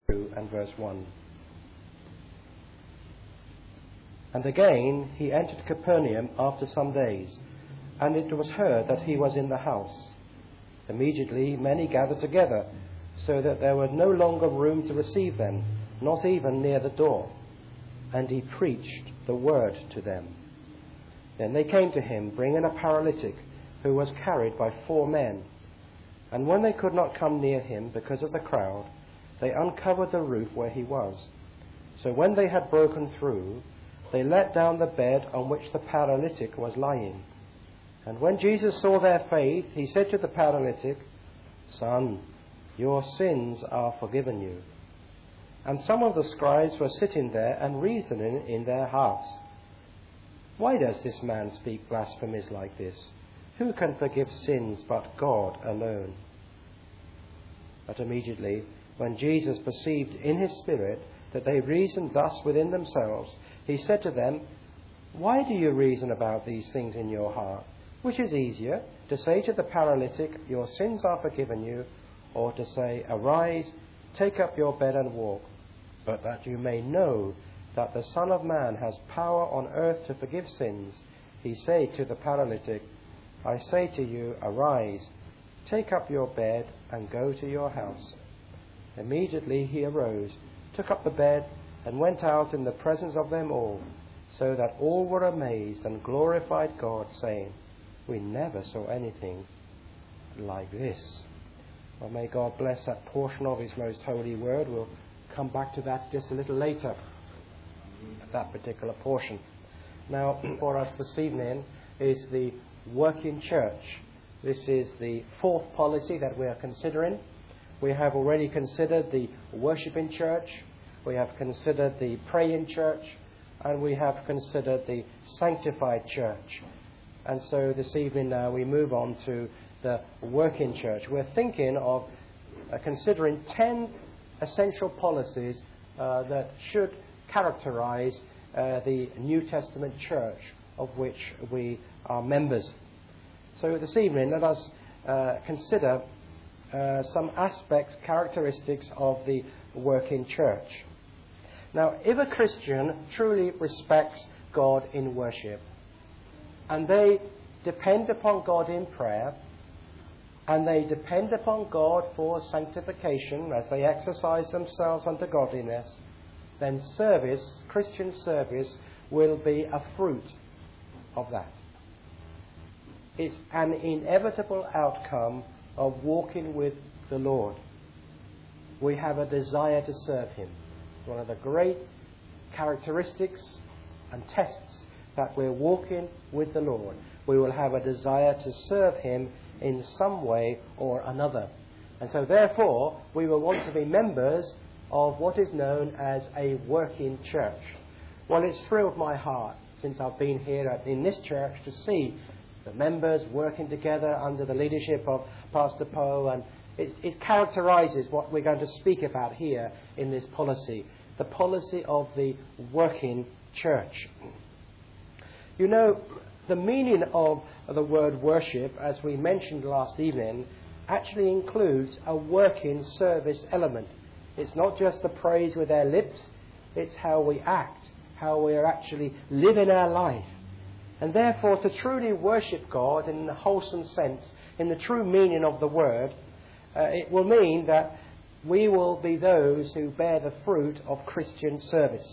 2 and verse 1. And again he entered Capernaum after some days, and it was heard that he was in the house. Immediately many gathered together, so that there was no longer room to receive them, not even near the door. And he preached the word to them. Then they came to him, bringing a paralytic, who was carried by 4 men. And when they could not come near him because of the crowd, they uncovered the roof where he was. So when they had broken through, they let down the bed on which the paralytic was lying. And when Jesus saw their faith, he said to the paralytic, "Son, your sins are forgiven you." And some of the scribes were sitting there and reasoning in their hearts, "Why does this man speak blasphemies like this? Who can forgive sins but God alone?" But immediately, when Jesus perceived in his spirit that they reasoned thus within themselves, he said to them, "Why do you reason about these things in your heart? Which is easier, to say to the paralytic, 'Your sins are forgiven you,' or to say, 'Arise, take up your bed and walk'? But that you may know that the Son of Man has power on earth to forgive sins, he said to the paralytic, 'I say to you, arise, take up your bed and go to your house.' Immediately he arose, took up the bed, and went out in the presence of them all, so that all were amazed and glorified God, saying, 'We never saw anything like this.'" Well, may God bless that portion of his most holy word. We'll come back to that just a little later, that particular portion. Now, for us this evening is the working church. This is the 4th policy that we are considering. We have already considered the worshiping church, we have considered the praying church, and we have considered the sanctified church. And so this evening now we move on to the working church. We're thinking of considering 10 essential policies that should characterize the New Testament church of which we are members. So this evening let us consider some aspects, characteristics of the working church. Now, if a Christian truly respects God in worship, and they depend upon God in prayer, and they depend upon God for sanctification as they exercise themselves unto godliness, then service, Christian service, will be a fruit of that. It's an inevitable outcome of walking with the Lord. We have a desire to serve him. It's one of the great characteristics and tests that we're walking with the Lord. We will have a desire to serve him in some way or another. And so therefore, we will want to be members of what is known as a working church. Well, it's thrilled my heart since I've been here in this church to see the members working together under the leadership of Pastor Poe, and it characterizes what we're going to speak about here in this policy, the policy of the working church. You know, the meaning of the word worship, as we mentioned last evening, actually includes a working service element. It's not just the praise with our lips, it's how we act, how we are actually living our life. And therefore, to truly worship God in the wholesome sense, in the true meaning of the word, it will mean that we will be those who bear the fruit of Christian service.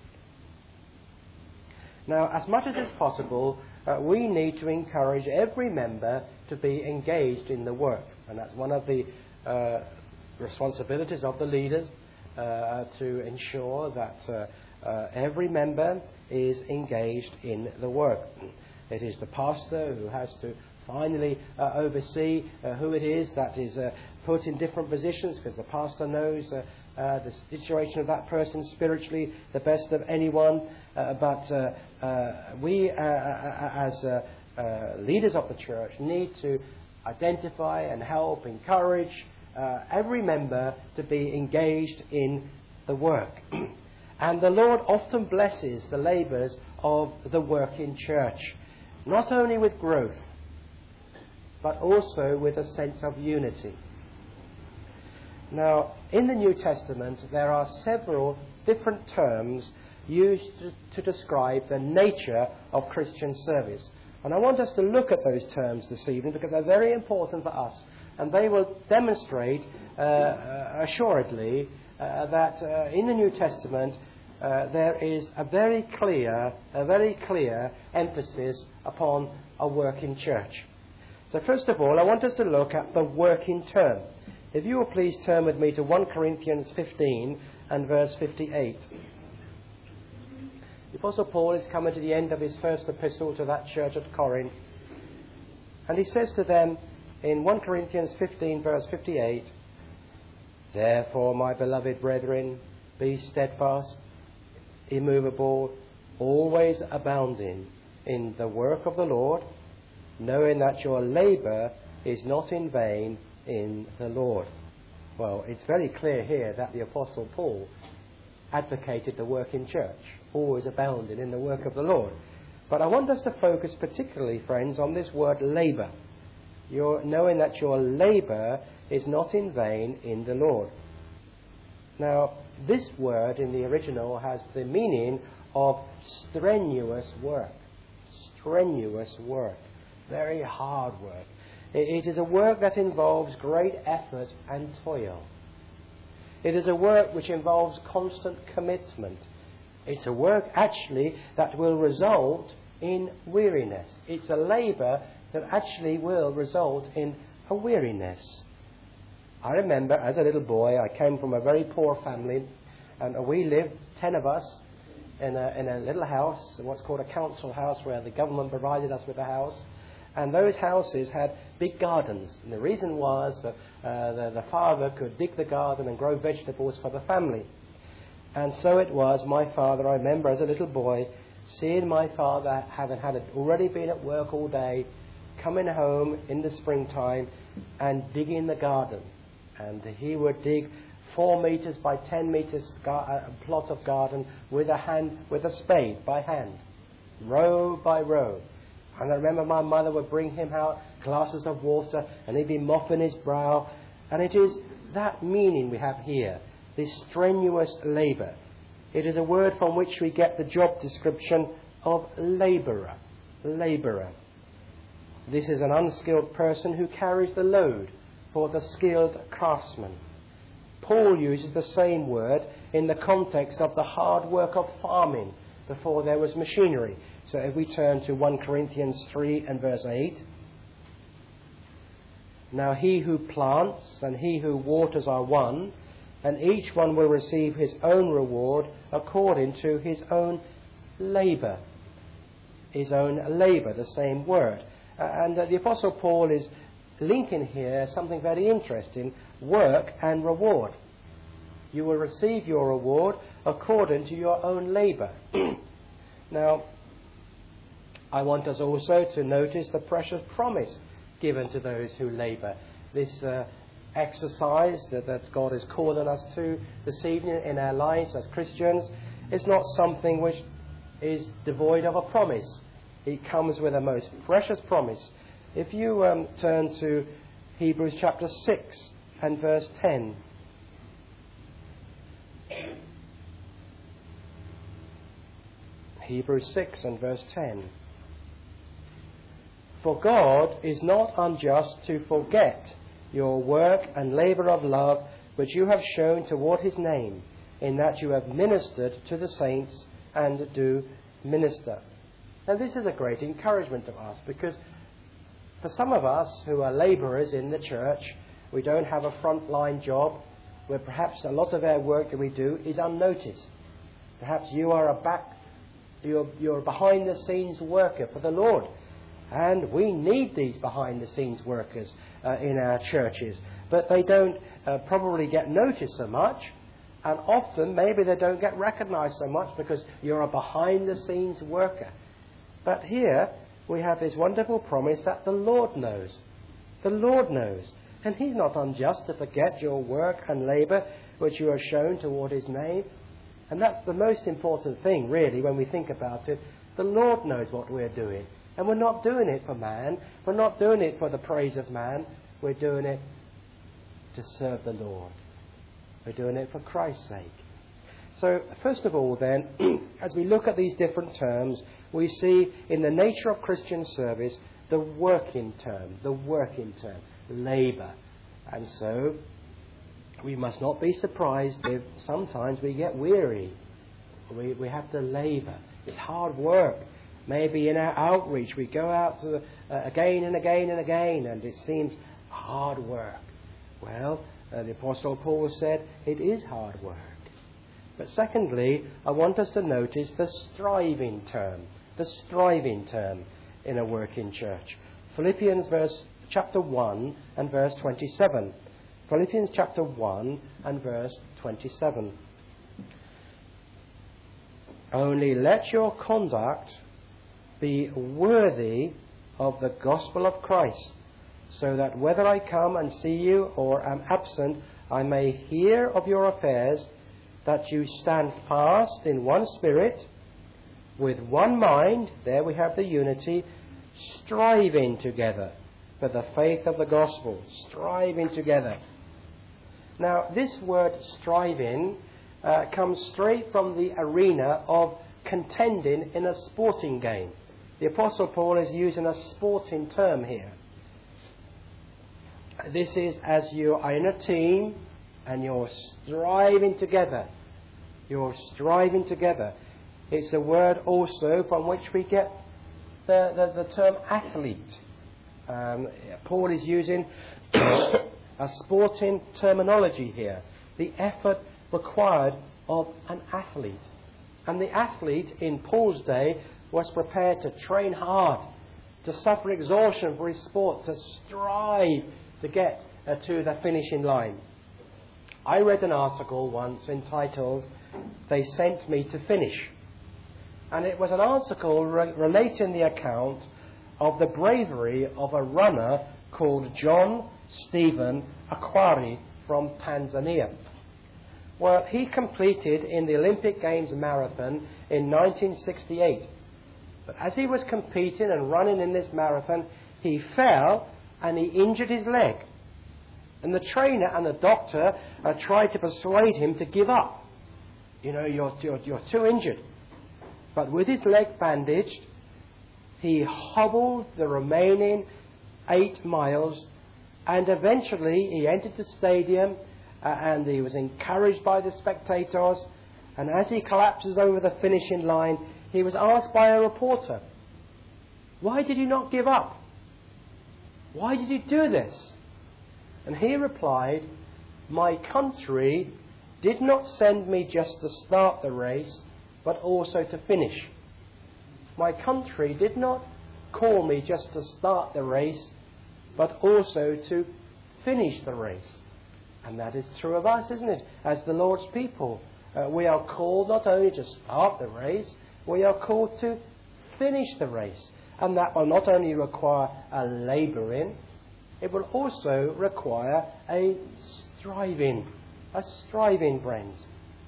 Now, as much as is possible, we need to encourage every member to be engaged in the work. And that's one of the responsibilities of the leaders, to ensure that every member is engaged in the work. It is the pastor who has to finally oversee who it is that is put in different positions, because the pastor knows the situation of that person spiritually the best of anyone. But we as leaders of the church need to identify and help, encourage every member to be engaged in the work. And the Lord often blesses the labours of the working church, not only with growth, but also with a sense of unity. Now, in the New Testament, there are several different terms used to describe the nature of Christian service. And I want us to look at those terms this evening because they're very important for us. And they will demonstrate, assuredly, that in the New Testament there is a very clear emphasis upon a working church. So first of all, I want us to look at the working term. If you will please turn with me to 1 Corinthians 15 and verse 58. The Apostle Paul is coming to the end of his first epistle to that church at Corinth. And he says to them in 1 Corinthians 15 verse 58, "Therefore, my beloved brethren, be steadfast, immovable, always abounding in the work of the Lord, knowing that your labour is not in vain in the Lord." Well, it's very clear here that the Apostle Paul advocated the working church, always abounding in the work of the Lord. But I want us to focus particularly, friends, on this word labour. You're knowing that your labour is not in vain in the Lord. Now, this word in the original has the meaning of strenuous work. Strenuous work. Very hard work. It is a work that involves great effort and toil. It is a work which involves constant commitment. It's a work, actually, that will result in weariness. It's a labour that actually will result in a weariness. I remember, as a little boy, I came from a very poor family, and we lived, 10 of us, in a little house, what's called a council house, where the government provided us with a house. And those houses had big gardens. And the reason was that the father could dig the garden and grow vegetables for the family. And so it was, my father, I remember as a little boy, seeing my father, having already been at work all day, coming home in the springtime and digging the garden. And he would dig 4 metres by 10 metres plot of garden with a spade by hand, row by row. And I remember my mother would bring him out glasses of water and he'd be mopping his brow. And it is that meaning we have here, this strenuous labour. It is a word from which we get the job description of labourer. Labourer. This is an unskilled person who carries the load for the skilled craftsman. Paul uses the same word in the context of the hard work of farming before there was machinery. So if we turn to 1 Corinthians 3 and verse 8. "Now he who plants and he who waters are one, and each one will receive his own reward according to his own labour." His own labour, the same word. And the Apostle Paul is linking here something very interesting, work and reward. You will receive your reward according to your own labour. Now, I want us also to notice the precious promise given to those who labour. This exercise that God is calling us to this evening in our lives as Christians is not something which is devoid of a promise. It comes with a most precious promise. If you turn to Hebrews chapter 6 and verse 10. Hebrews 6 and verse 10. "For God is not unjust to forget your work and labour of love which you have shown toward his name, in that you have ministered to the saints and do minister." And this is a great encouragement to us, because for some of us who are labourers in the church, we don't have a front-line job, where perhaps a lot of our work that we do is unnoticed. Perhaps you are you're a behind-the-scenes worker for the Lord. And we need these behind-the-scenes workers in our churches. But they don't probably get noticed so much. And often, maybe they don't get recognised so much because you're a behind-the-scenes worker. But here, we have this wonderful promise that the Lord knows. The Lord knows. And he's not unjust to forget your work and labour which you have shown toward his name. And that's the most important thing, really, when we think about it. The Lord knows what we're doing. And we're not doing it for man. We're not doing it for the praise of man. We're doing it to serve the Lord. We're doing it for Christ's sake. So, first of all then, as we look at these different terms, we see in the nature of Christian service the working term, labour. And so, we must not be surprised if sometimes we get weary. We have to labour. It's hard work. Maybe in our outreach we go out to again and again and again, and it seems hard work. Well, the Apostle Paul said it is hard work. But secondly, I want us to notice the striving term in a working church. Philippians chapter 1 and verse 27. Philippians chapter 1 and verse 27. Only let your conduct be worthy of the gospel of Christ, so that whether I come and see you or am absent, I may hear of your affairs, that you stand fast in one spirit, with one mind, there we have the unity, striving together for the faith of the gospel, striving together. Now, this word striving comes straight from the arena of contending in a sporting game. The Apostle Paul is using a sporting term here. This is as you are in a team and you're striving together. You're striving together. It's a word also from which we get the term athlete. Paul is using a sporting terminology here. The effort required of an athlete. And the athlete in Paul's day was prepared to train hard, to suffer exhaustion for his sport, to strive to get to the finishing line. I read an article once entitled, "They Sent Me to Finish." And it was an article relating the account of the bravery of a runner called John Stephen Akhwari from Tanzania. Well, he competed in the Olympic Games marathon in 1968. But as he was competing and running in this marathon, he fell and he injured his leg. And the trainer and the doctor tried to persuade him to give up. You know, you're too injured. But with his leg bandaged, he hobbled the remaining 8 miles, and eventually he entered the stadium and he was encouraged by the spectators. And as he collapses over the finishing line, he was asked by a reporter, "Why did you not give up? Why did you do this?" And he replied, "My country did not send me just to start the race, but also to finish. My country did not call me just to start the race, but also to finish the race." And that is true of us, isn't it? As the Lord's people, we are called not only to start the race, we are called to finish the race. And that will not only require a labouring, it will also require a striving, friends.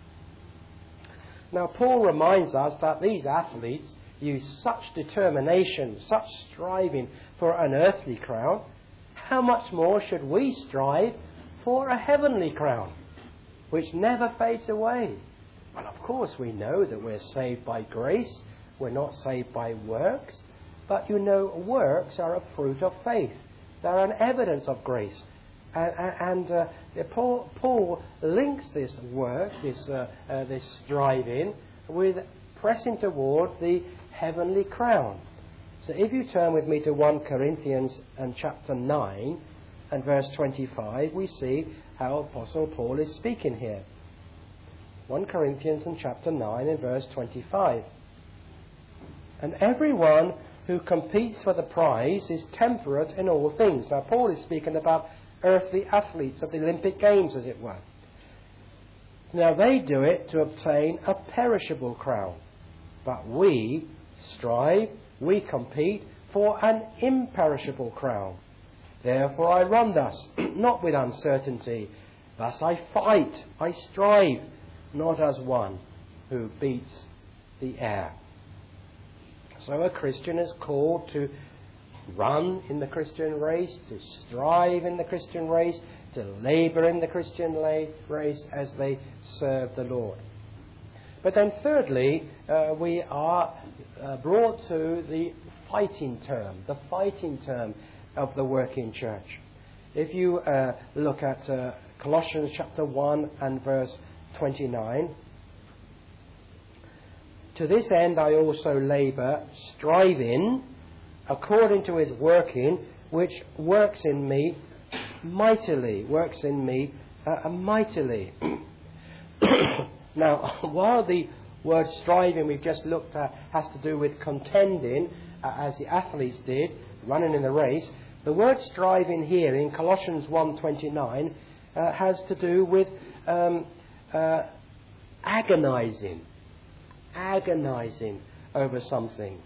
Now, Paul reminds us that these athletes use such determination, such striving for an earthly crown. How much more should we strive for a heavenly crown, which never fades away? Well, of course, we know that we're saved by grace. We're not saved by works. But, you know, works are a fruit of faith. They're an evidence of grace. And Paul links this work, this striving, with pressing toward the heavenly crown. So if you turn with me to 1 Corinthians and chapter 9 and verse 25, we see how Apostle Paul is speaking here. 1 Corinthians and chapter 9 and verse 25. "And everyone who competes for the prize is temperate in all things." Now, Paul is speaking about earthly athletes of the Olympic Games, as it were. Now, they do it to obtain a perishable crown. But we strive, we compete for an imperishable crown. Therefore I run thus, not with uncertainty. Thus I fight, I strive, not as one who beats the air. So a Christian is called to run in the Christian race, to strive in the Christian race, to labour in the Christian race as they serve the Lord. But then thirdly, we are brought to the fighting term of the working church. If you look at Colossians chapter 1 and verse 29, to this end I also labour, striving, according to his working, which works in me mightily. Now, while the word striving we've just looked at has to do with contending, as the athletes did, running in the race, the word striving here in Colossians 1:29 has to do with agonizing over something.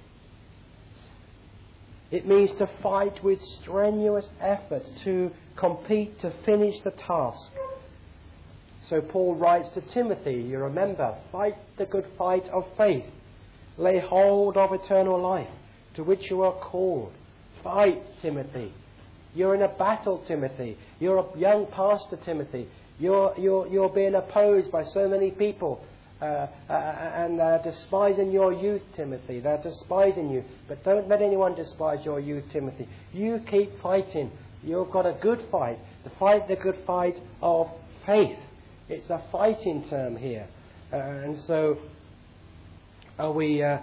It means to fight with strenuous effort, to compete, to finish the task. So Paul writes to Timothy, you remember, fight the good fight of faith. Lay hold of eternal life, to which you are called. Fight, Timothy. You're in a battle, Timothy. You're a young pastor, Timothy. You're being opposed by so many people. And they're despising your youth, Timothy. They're despising you. But don't let anyone despise your youth, Timothy. You keep fighting. You've got a good fight. The good fight of faith. It's a fighting term here. And so we are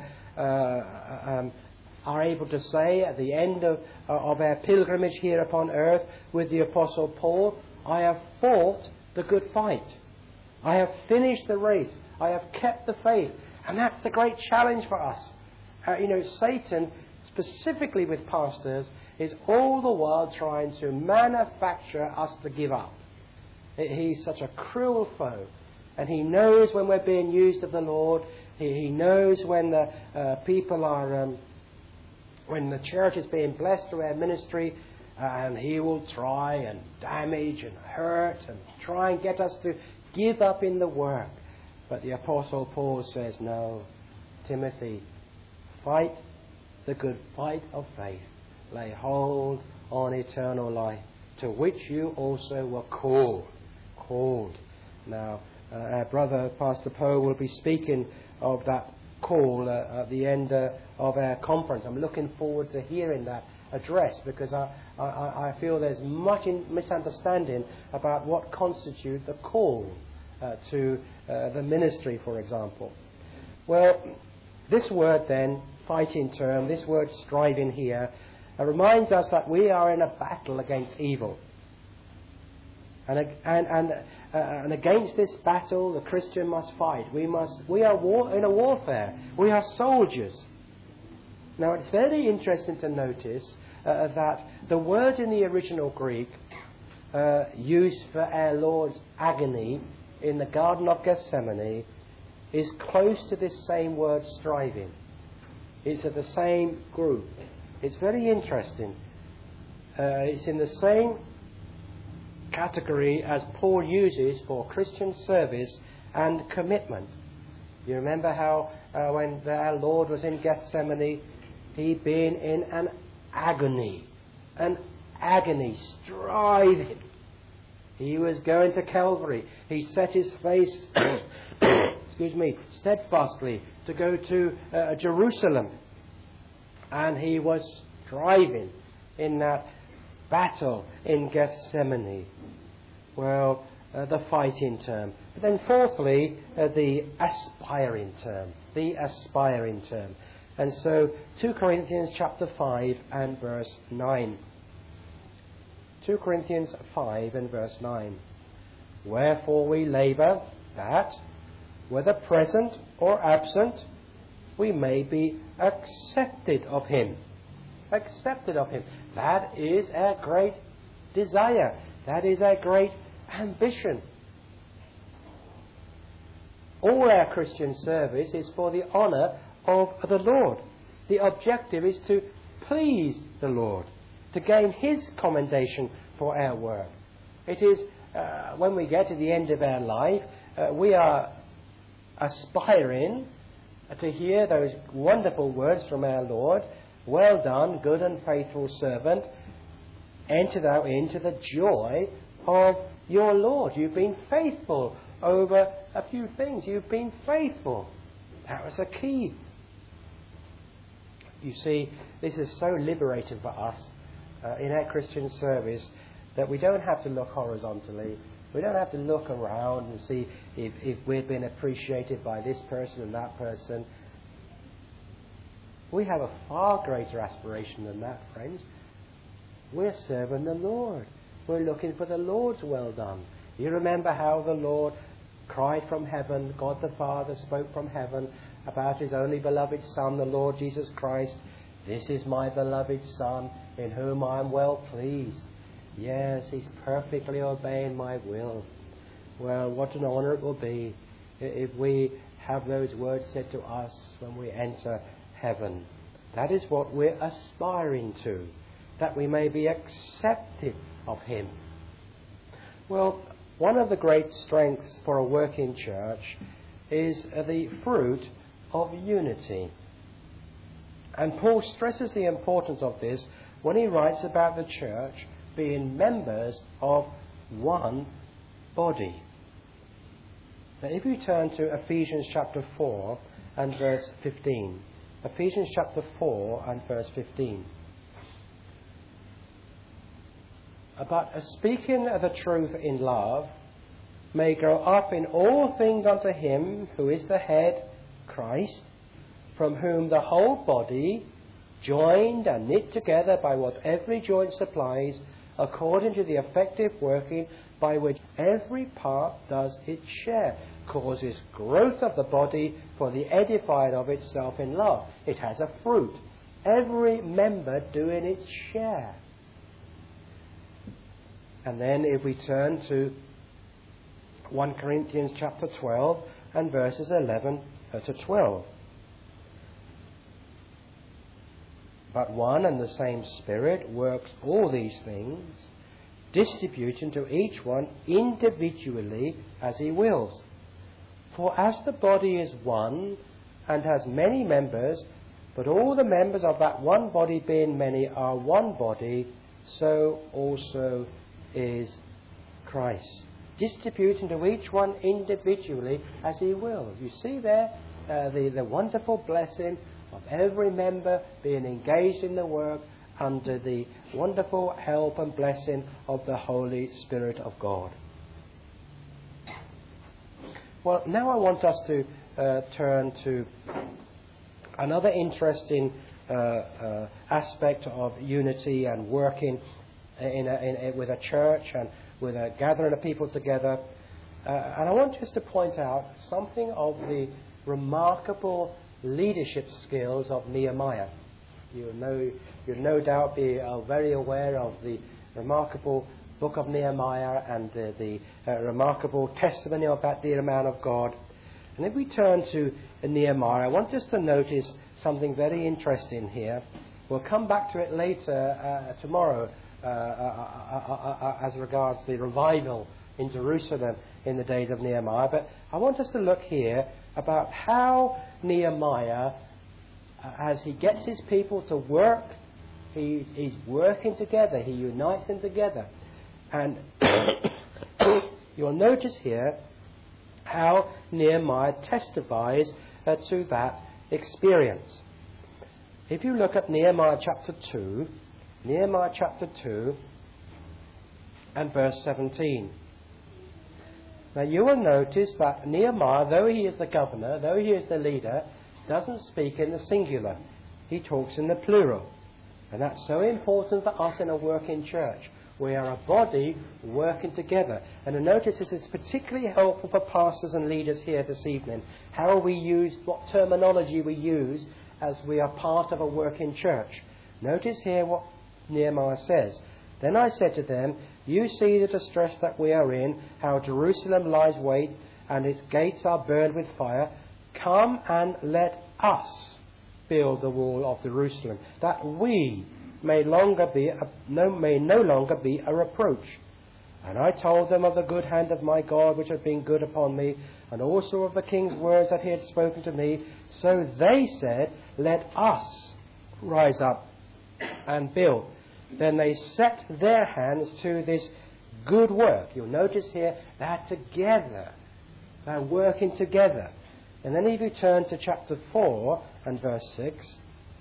able to say at the end of our pilgrimage here upon earth with the Apostle Paul, I have fought the good fight. I have finished the race. I have kept the faith. And that's the great challenge for us. Satan, specifically with pastors, is all the while trying to manufacture us to give up. He's such a cruel foe. And he knows when we're being used of the Lord. He knows when the people are, when the church is being blessed through our ministry. And he will try and damage and hurt and try and get us to give up in the work. But the Apostle Paul says, no, Timothy, fight the good fight of faith. Lay hold on eternal life, to which you also were called. Now, our brother, Pastor Poe, will be speaking of that call at the end of our conference. I'm looking forward to hearing that address, because I feel there's much misunderstanding about what constitutes the call to the ministry, for example. Well, this word then, fighting term, this word striving here, reminds us that we are in a battle against evil. And against this battle, the Christian must fight. We are in a warfare. We are soldiers. Now, it's very interesting to notice that the word in the original Greek used for our Lord's agony in the Garden of Gethsemane is close to this same word striving. It's of the same group. It's very interesting. It's in the same category as Paul uses for Christian service and commitment. You remember how when our Lord was in Gethsemane, he'd been in an agony, striving. He was going to Calvary. He set his face, steadfastly to go to Jerusalem. And he was striving in that battle in Gethsemane. Well, the fighting term. But then fourthly, the aspiring term. And so 2 Corinthians chapter 5 and verse 9. 2 Corinthians 5 and verse 9. Wherefore we labour that, whether present or absent, we may be accepted of him. Accepted of him. That is our great desire. That is our great ambition. All our Christian service is for the honour of the Lord. The objective is to please the Lord, to gain his commendation for our work. It is when we get to the end of our life, we are aspiring to hear those wonderful words from our Lord. Well done, good and faithful servant. Enter thou into the joy of your Lord. You've been faithful over a few things. You've been faithful. That was the key. You see, this is so liberating for us in our Christian service that we don't have to look horizontally. We don't have to look around and see if we've been appreciated by this person and that person. We have a far greater aspiration than that, friends. We're serving the Lord. We're looking for the Lord's well done. You remember how the Lord cried from heaven, God the Father spoke from heaven about his only beloved Son, the Lord Jesus Christ. This is my beloved Son, in whom I am well pleased. Yes, he's perfectly obeying my will. Well, what an honour it will be if we have those words said to us when we enter heaven. That is what we're aspiring to, that we may be accepted of him. Well, one of the great strengths for a working church is the fruit of unity. And Paul stresses the importance of this when he writes about the church being members of one body. Now, if you turn to Ephesians chapter 4 and verse 15. Ephesians chapter 4 and verse 15. But speaking the truth in love, may grow up in all things unto him who is the head, Christ, from whom the whole body, joined and knit together by what every joint supplies, according to the effective working by which every part does its share, causes growth of the body for the edifying of itself in love. It has a fruit. Every member doing its share. And then if we turn to 1 Corinthians chapter 12 and verses 11 to 12. But one and the same Spirit works all these things, distributing to each one individually as he wills. For as the body is one and has many members, but all the members of that one body being many are one body, so also is Christ, distributing to each one individually as he will. You see there the wonderful blessing of every member being engaged in the work under the wonderful help and blessing of the Holy Spirit of God. Well, now I want us to turn to another interesting aspect of unity and working with a church and with a gathering of people together. And I want just to point out something of the remarkable leadership skills of Nehemiah. You'll no doubt be very aware of the remarkable book of Nehemiah and the remarkable testimony of that dear man of God. And if we turn to Nehemiah, I want us to notice something very interesting here. We'll come back to it later tomorrow as regards the revival in Jerusalem in the days of Nehemiah. But I want us to look here about how Nehemiah, as he gets his people to work, he's working together, he unites them together. And you'll notice here how Nehemiah testifies to that experience. If you look at Nehemiah chapter 2 and verse 17. Now you will notice that Nehemiah, though he is the governor, though he is the leader, doesn't speak in the singular. He talks in the plural. And that's so important for us in a working church. We are a body working together. And notice this is particularly helpful for pastors and leaders here this evening. How we use, what terminology we use as we are part of a working church. Notice here what Nehemiah says. Then I said to them, you see the distress that we are in, how Jerusalem lies waste, and its gates are burned with fire. Come and let us build the wall of Jerusalem, that we may no longer be a reproach. And I told them of the good hand of my God which had been good upon me, and also of the king's words that he had spoken to me. So they said, let us rise up and build. Then they set their hands to this good work. You'll notice here, they're together. They're working together. And then if you turn to chapter 4 and verse 6,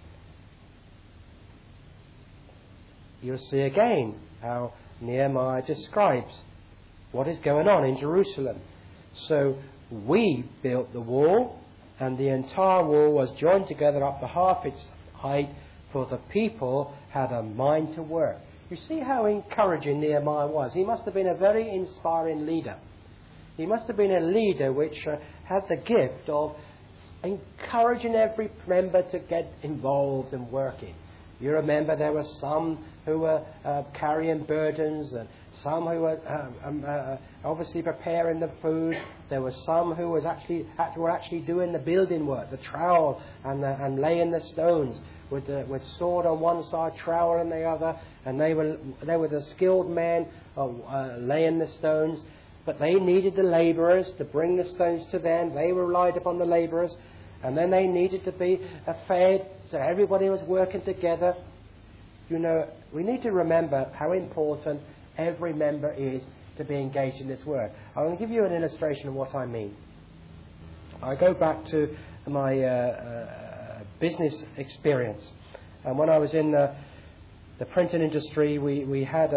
you'll see again how Nehemiah describes what is going on in Jerusalem. So we built the wall, and the entire wall was joined together up to half its height, for the people had a mind to work. You see how encouraging Nehemiah was. He must have been a very inspiring leader. He must have been a leader which had the gift of encouraging every member to get involved and working. You remember there were some who were carrying burdens, and some who were obviously preparing the food. There were some who were actually doing the building work, the trowel and laying the stones with sword on one side, trowel on the other, and they were the skilled men laying the stones. But they needed the labourers to bring the stones to them. They relied upon the labourers. And then they needed to be fed, so everybody was working together. You know, we need to remember how important every member is to be engaged in this work. I'm going to give you an illustration of what I mean. I go back to my business experience. And when I was in the printing industry, we had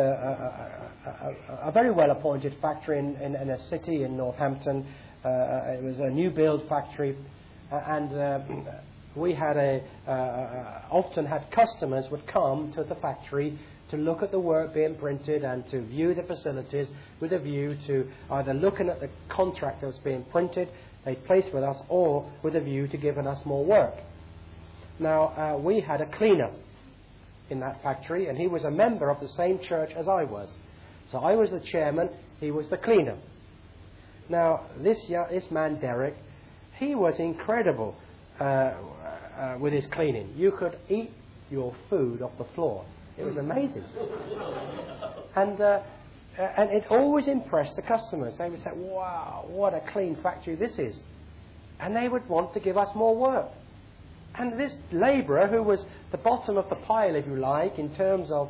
a very well-appointed factory in a city in Northampton. It was a new build factory. And we had often had customers would come to the factory to look at the work being printed and to view the facilities with a view to either looking at the contract that was being printed, they'd place with us, or with a view to giving us more work. Now, we had a cleaner in that factory, and he was a member of the same church as I was. So I was the chairman, he was the cleaner. Now, this man, Derek, he was incredible with his cleaning. You could eat your food off the floor. It was amazing. And it always impressed the customers. They would say, wow, what a clean factory this is. And they would want to give us more work. And this labourer, who was the bottom of the pile, if you like, in terms of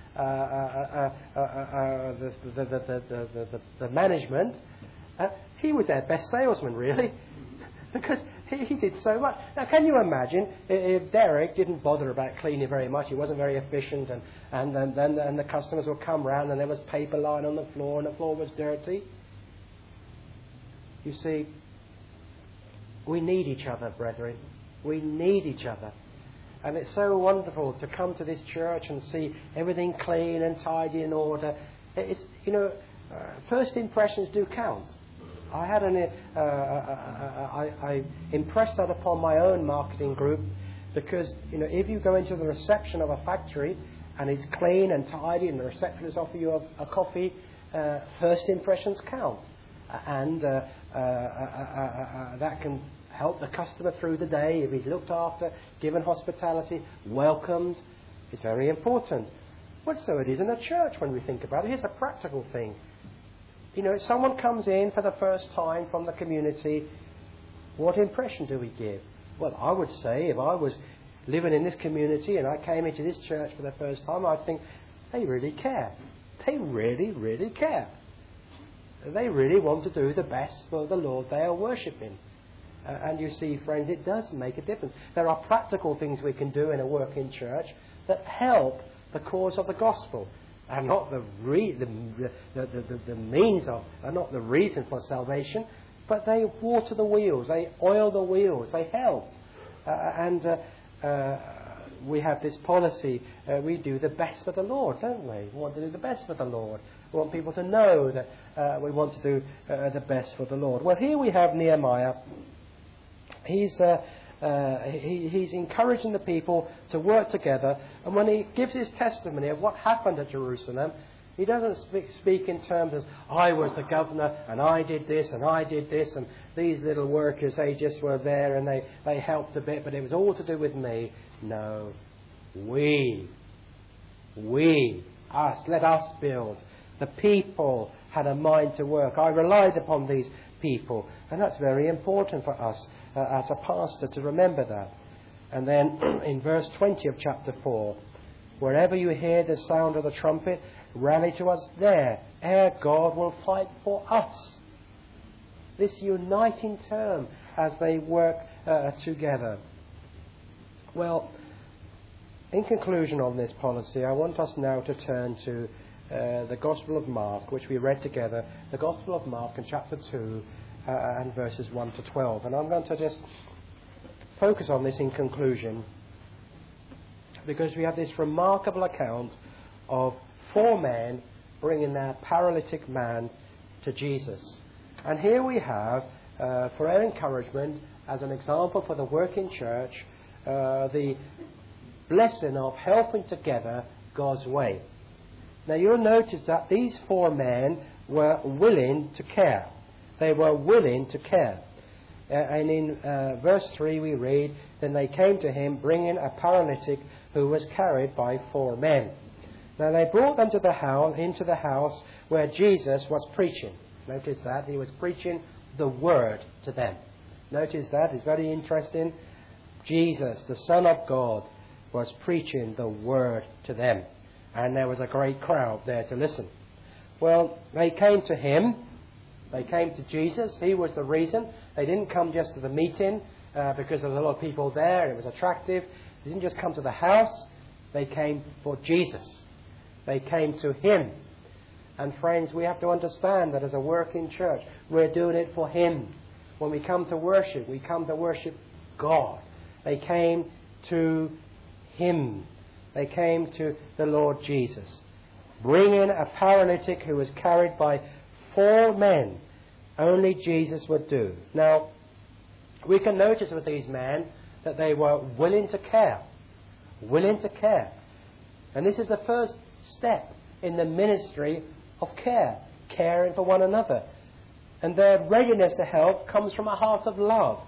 the management, he was their best salesman, really. Because he did so much. Now, can you imagine if Derek didn't bother about cleaning very much? He wasn't very efficient, and the customers would come round and there was paper lying on the floor and the floor was dirty. You see, we need each other, brethren. We need each other. And it's so wonderful to come to this church and see everything clean and tidy in order. It's, first impressions do count. I had I impressed that upon my own marketing group, because if you go into the reception of a factory and it's clean and tidy and the receptionist offer you a coffee, first impressions count, and that can help the customer through the day if he's looked after, given hospitality, welcomed. It's very important. Well, so it is in a church when we think about it. Here's a practical thing. If someone comes in for the first time from the community, what impression do we give? Well, I would say if I was living in this community and I came into this church for the first time, I'd think, they really care. They really, really care. They really want to do the best for the Lord they are worshipping. And you see, friends, it does make a difference. There are practical things we can do in a working church that help the cause of the gospel. And not the means of, and not the reason for salvation, but they water the wheels, they oil the wheels, they help. We have this policy, we do the best for the Lord, don't we? We want to do the best for the Lord. We want people to know that we want to do the best for the Lord. Well, here we have Nehemiah. He's encouraging the people to work together, and when he gives his testimony of what happened at Jerusalem, he doesn't speak in terms of, I was the governor and I did this and I did this, and these little workers, they just were there and they helped a bit, but it was all to do with me. No, us, let us build. The people had a mind to work. I relied upon these people, and that's very important for us as a pastor to remember that. And then in verse 20 of chapter 4, wherever you hear the sound of the trumpet, rally to us there our God will fight for us. This uniting term as they work together. Well, in conclusion on this policy, I want us now to turn to the Gospel of Mark, which we read together, the Gospel of Mark in chapter 2 and verses 1 to 12. And I'm going to just focus on this in conclusion, because we have this remarkable account of 4 men bringing their paralytic man to Jesus. And here we have, for our encouragement, as an example for the working church, the blessing of helping together God's way. Now you'll notice that these 4 men were willing to care. They were willing to care. And in verse 3 we read, "Then they came to him, bringing a paralytic who was carried by 4 men. Now they brought them to the house, into the house where Jesus was preaching." Notice that. He was preaching the word to them. Notice that. It's very interesting. Jesus, the Son of God, was preaching the word to them. And there was a great crowd there to listen. Well, they came to him. They came to Jesus. He was the reason. They didn't come just to the meeting because there was a lot of people there and it was attractive. They didn't just come to the house. They came for Jesus. They came to him. And friends, we have to understand that as a working church, we're doing it for him. When we come to worship, we come to worship God. They came to him. They came to the Lord Jesus, bringing a paralytic who was carried by 4 men. Only Jesus would do. Now, we can notice with these men that they were willing to care. Willing to care. And this is the first step in the ministry of care. Caring for one another. And their readiness to help comes from a heart of love.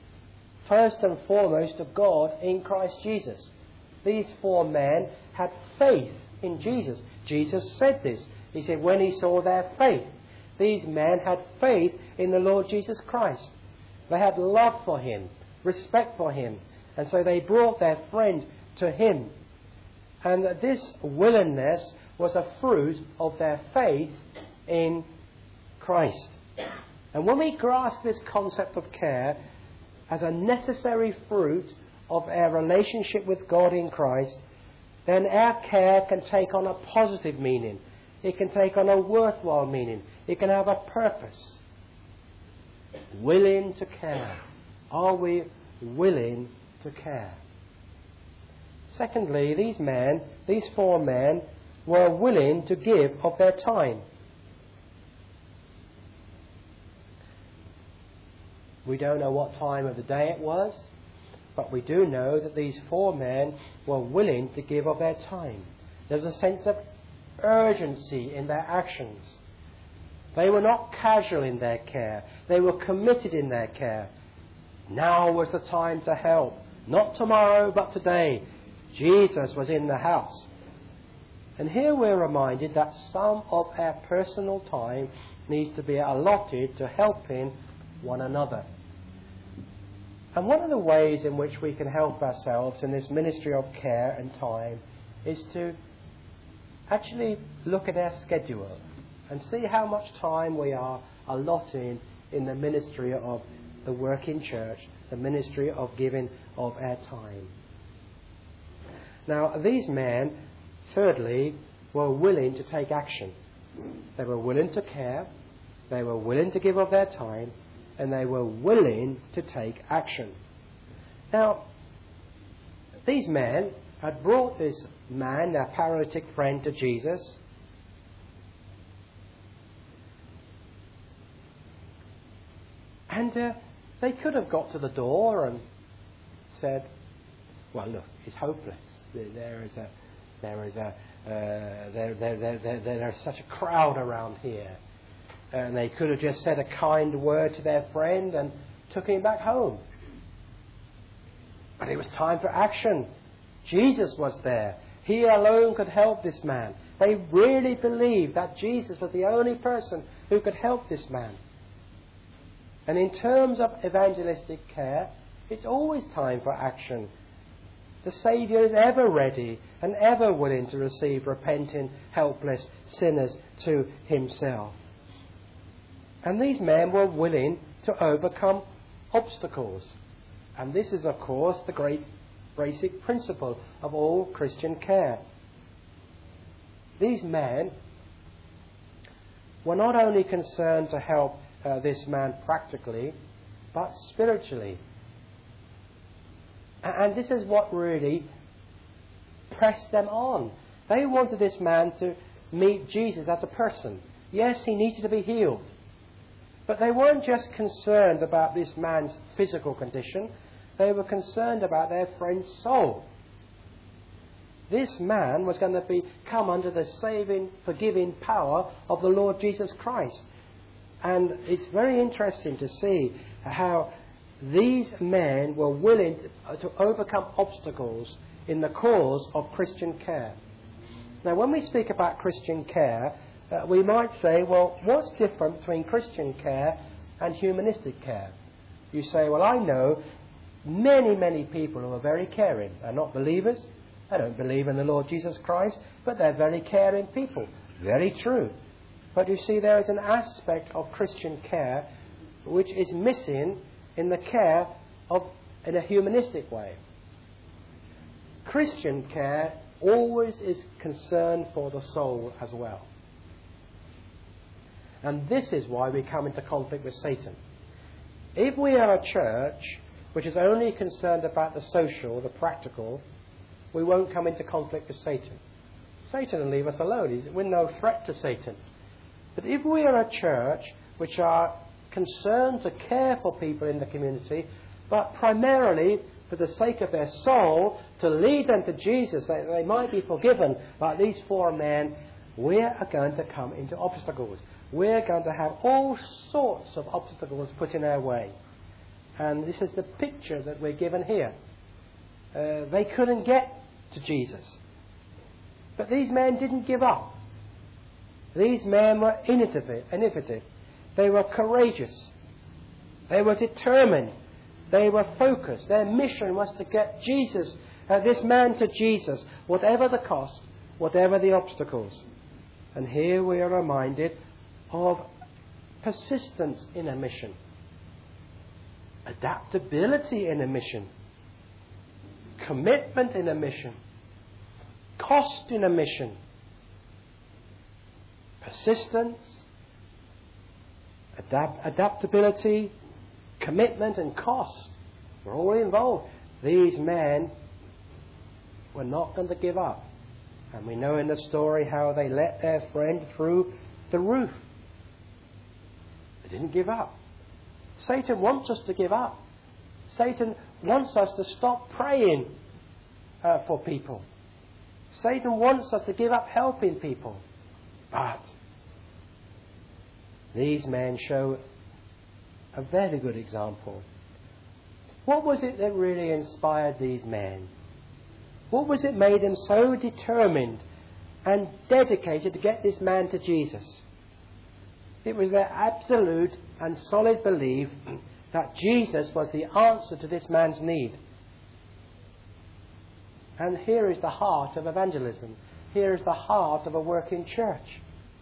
First and foremost to God in Christ Jesus. These 4 men had faith in Jesus. Jesus said this. He said when he saw their faith. These men had faith in the Lord Jesus Christ. They had love for him, respect for him. And so they brought their friend to him. And this willingness was a fruit of their faith in Christ. And when we grasp this concept of care as a necessary fruit of our relationship with God in Christ, then our care can take on a positive meaning. It can take on a worthwhile meaning. It can have a purpose. Willing to care. Are we willing to care? Secondly, these 4 men, were willing to give of their time. We don't know what time of the day it was, but we do know that these 4 men were willing to give of their time. There was a sense of urgency in their actions. They were not casual in their care. They were committed in their care. Now was the time to help. Not tomorrow, but today. Jesus was in the house. And here we're reminded that some of our personal time needs to be allotted to helping one another. And one of the ways in which we can help ourselves in this ministry of care and time is to actually look at our schedule and see how much time we are allotting in the ministry of the working church, the ministry of giving of our time. Now, these men, thirdly, were willing to take action. They were willing to care, they were willing to give of their time, and they were willing to take action. Now, these men had brought this man, their paralytic friend, to Jesus. And they could have got to the door and said, well, look, it's hopeless. There's such a crowd around here. And they could have just said a kind word to their friend and took him back home. But it was time for action. Jesus was there. He alone could help this man. They really believed that Jesus was the only person who could help this man. And in terms of evangelistic care, it's always time for action. The Saviour is ever ready and ever willing to receive repenting, helpless sinners to himself. And these men were willing to overcome obstacles. And this is, of course, the great basic principle of all Christian care. These men were not only concerned to help this man practically, but spiritually. And this is what really pressed them on. They wanted this man to meet Jesus as a person. Yes, he needed to be healed. But they weren't just concerned about this man's physical condition. They were concerned about their friend's soul. This man was going to come under the saving, forgiving power of the Lord Jesus Christ. And it's very interesting to see how these men were willing to overcome obstacles in the cause of Christian care. Now, when we speak about Christian care, we might say, well, what's different between Christian care and humanistic care? You say, well, I know many, many people who are very caring. They're not believers. They don't believe in the Lord Jesus Christ, but they're very caring people. Very true. But you see, there is an aspect of Christian care which is missing in the care in a humanistic way. Christian care always is concerned for the soul as well. And this is why we come into conflict with Satan. If we are a church which is only concerned about the social, the practical, we won't come into conflict with Satan. Satan will leave us alone. We're no threat to Satan. But if we are a church which are concerned to care for people in the community, but primarily for the sake of their soul, to lead them to Jesus, that they might be forgiven, like these four men, we are going to come into obstacles. We're going to have all sorts of obstacles put in our way. And this is the picture that we're given here. They couldn't get to Jesus. But these men didn't give up. These men were innovative. They were courageous. They were determined. They were focused. Their mission was to get this man to Jesus, whatever the cost, whatever the obstacles. And here we are reminded of persistence in a mission, adaptability in a mission, commitment in a mission, cost in a mission, persistence, adaptability, commitment and cost were all involved. These men were not going to give up. And we know in the story how they let their friend through the roof. They didn't give up. Satan wants us to give up. Satan wants us to stop praying for people. Satan wants us to give up helping people. But these men show a very good example. What was it that really inspired these men? What was it made them so determined and dedicated to get this man to Jesus? It was their absolute and solid belief that Jesus was the answer to this man's need. And here is the heart of evangelism. Here is the heart of a working church.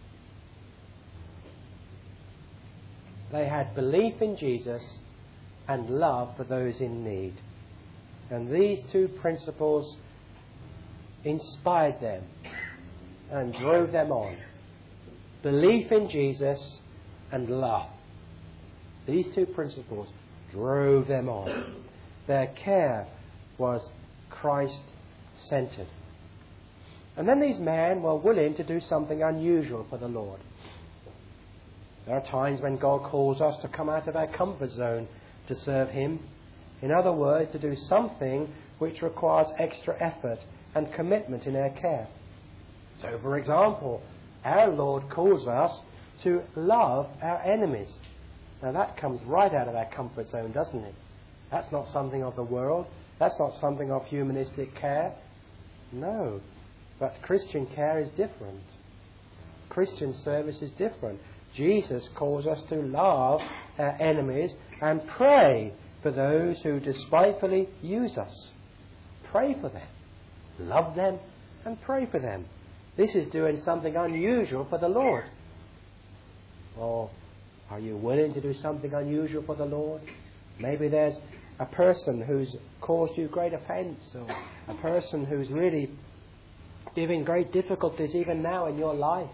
They had belief in Jesus and love for those in need. And these two principles inspired them and drove them on. Belief in Jesus and love. These two principles drove them on. Their care was Christ-centered. And then these men were willing to do something unusual for the Lord. There are times when God calls us to come out of our comfort zone to serve Him. In other words, to do something which requires extra effort and commitment in our care. So, for example, our Lord calls us to love our enemies. Now that comes right out of our comfort zone, doesn't it? That's not something of the world. That's not something of humanistic care. No. But Christian care is different. Christian service is different. Jesus calls us to love our enemies and pray for those who despitefully use us. pray for them. Love them and pray for them. This is doing something unusual for the Lord. Or are you willing to do something unusual for the Lord? Maybe there's a person who's caused you great offence, or a person who's really giving great difficulties even now in your life.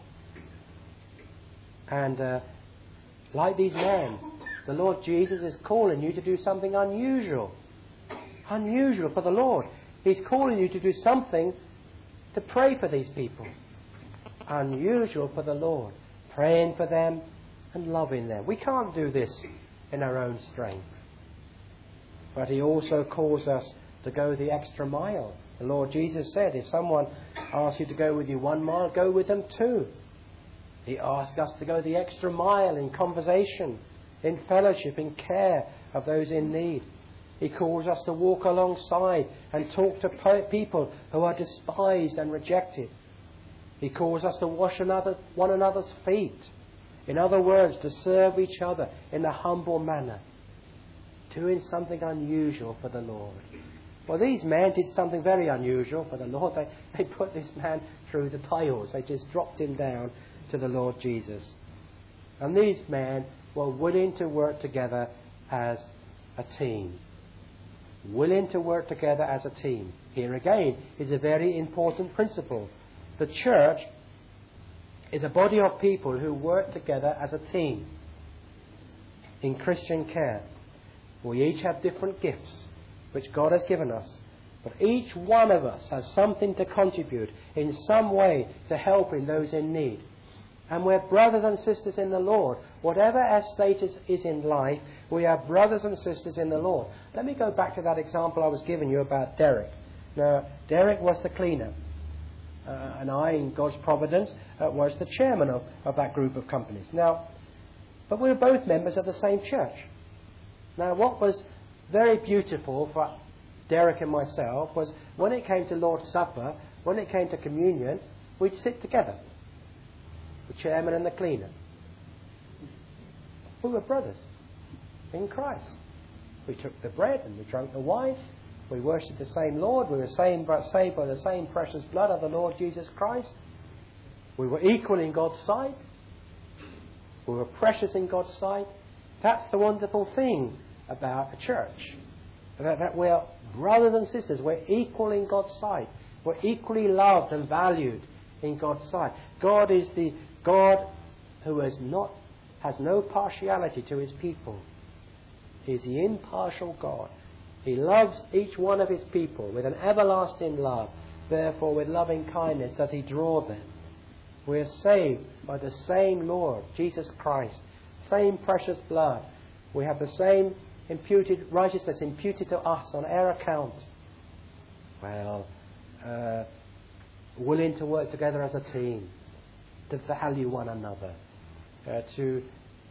And like these men, the Lord Jesus is calling you to do something unusual. Unusual for the Lord. He's calling you to do something to pray for these people. Unusual for the Lord. Praying for them and loving them. We can't do this in our own strength. But He also calls us to go the extra mile. The Lord Jesus said, if someone asks you to go with you 1 mile, go with them 2. He asks us to go the extra mile in conversation, in fellowship, in care of those in need. He calls us to walk alongside and talk to people who are despised and rejected. He calls us to wash one another's feet. In other words, to serve each other in a humble manner. Doing something unusual for the Lord. Well, these men did something very unusual for the Lord. They put this man through the tiles. They just dropped him down to the Lord Jesus. And these men were willing to work together as a team. Willing to work together as a team. Here again is a very important principle. The church is a body of people who work together as a team in Christian care. We each have different gifts which God has given us. But each one of us has something to contribute in some way to helping those in need. And we're brothers and sisters in the Lord. Whatever our status is in life, we are brothers and sisters in the Lord. Let me go back to that example I was giving you about Derek. Now, Derek was the cleaner. And I, in God's providence, was the chairman of that group of companies. Now, but we were both members of the same church. Now, what was very beautiful for Derek and myself was when it came to Lord's Supper, when it came to communion, we'd sit together. The chairman and the cleaner. We were brothers in Christ. We took the bread and we drank the wine. We worshipped the same Lord. We were saved by the same precious blood of the Lord Jesus Christ. We were equal in God's sight. We were precious in God's sight. That's the wonderful thing about a church. That we're brothers and sisters. We're equal in God's sight. We're equally loved and valued in God's sight. God is the God who has no partiality to His people. He is the impartial God. He loves each one of His people with an everlasting love. Therefore, with loving kindness does He draw them. We are saved by the same Lord, Jesus Christ. Same precious blood. We have the same imputed righteousness imputed to us on our account. Well, willing to work together as a team, to value one another, to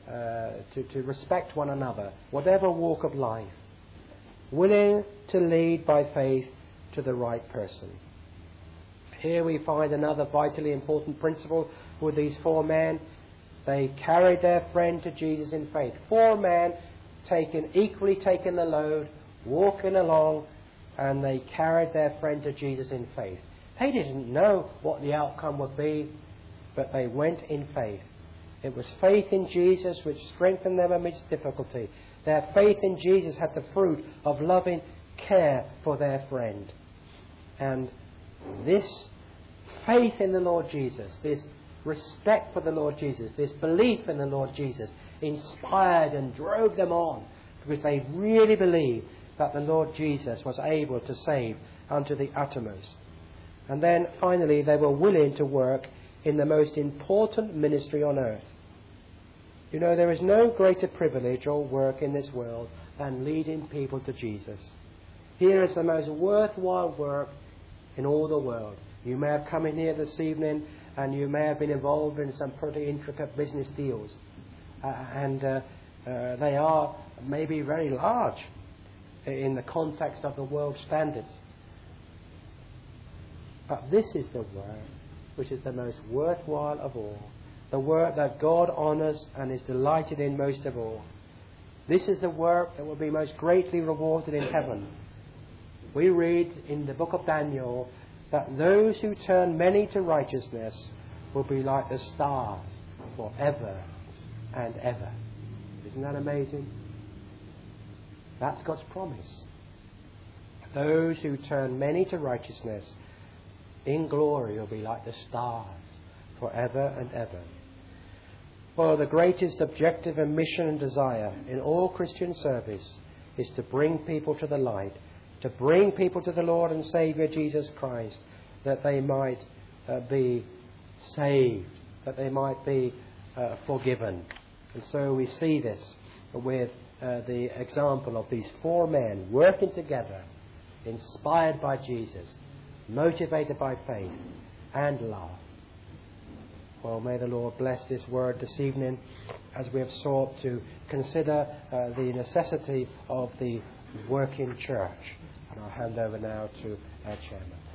respect one another, whatever walk of life. Willing to lead by faith to the right person. Here we find another vitally important principle with these 4 men. They carried their friend to Jesus in faith. 4 men equally taking the load, walking along, and they carried their friend to Jesus in faith. They didn't know what the outcome would be, but they went in faith. It was faith in Jesus which strengthened them amidst difficulty. Their faith in Jesus had the fruit of loving care for their friend. And this faith in the Lord Jesus, this respect for the Lord Jesus, this belief in the Lord Jesus, inspired and drove them on, because they really believed that the Lord Jesus was able to save unto the uttermost. And then finally they were willing to work in the most important ministry on earth. You know, there is no greater privilege or work in this world than leading people to Jesus. Here is the most worthwhile work in all the world. You may have come in here this evening and you may have been involved in some pretty intricate business deals. They are maybe very large in the context of the world standards. But this is the work which is the most worthwhile of all. The work that God honours and is delighted in most of all. This is the work that will be most greatly rewarded in heaven. we read in the book of Daniel that those who turn many to righteousness will be like the stars forever and ever. Isn't that amazing? That's God's promise. Those who turn many to righteousness in glory will be like the stars forever and ever. Well, the greatest objective and mission and desire in all Christian service is to bring people to the light, to bring people to the Lord and Saviour Jesus Christ, that they might be saved, that they might be forgiven. And so we see this with the example of these four men working together, inspired by Jesus, motivated by faith and love. Well, may the Lord bless this word this evening as we have sought to consider the necessity of the working church. And I'll hand over now to our chairman.